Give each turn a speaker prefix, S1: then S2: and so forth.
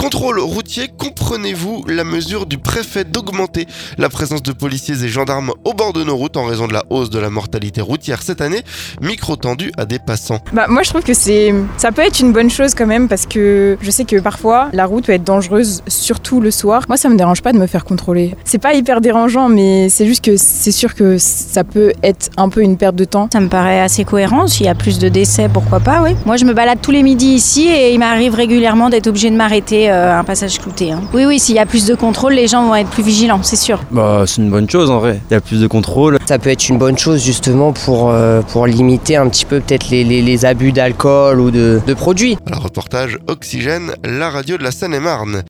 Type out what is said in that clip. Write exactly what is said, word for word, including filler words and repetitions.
S1: Contrôle routier, comprenez-vous la mesure du préfet d'augmenter la présence de policiers et gendarmes au bord de nos routes en raison de la hausse de la mortalité routière cette année? Micro tendu à des passants.
S2: Bah moi je trouve que c'est ça peut être une bonne chose quand même, parce que je sais que parfois la route peut être dangereuse, surtout le soir. Moi ça me dérange pas de me faire contrôler. C'est pas hyper dérangeant, mais c'est juste que c'est sûr que ça peut être un peu une perte de temps.
S3: Ça me paraît assez cohérent. S'il y a plus de décès, pourquoi pas, oui. Moi je me balade tous les midis ici et il m'arrive régulièrement d'être obligée de m'arrêter euh, à un passage clouté. Hein. Oui oui, s'il y a plus de contrôle, les gens vont être plus vigilants, c'est sûr.
S4: Bah c'est une bonne chose en vrai. Il y a plus de contrôle.
S5: Ça peut être une bonne chose justement pour, euh, pour limiter un petit peu peut-être les, les, les abus d'alcool ou de, de produits.
S1: Alors reportage Oxygène, la radio de la Seine-et-Marne.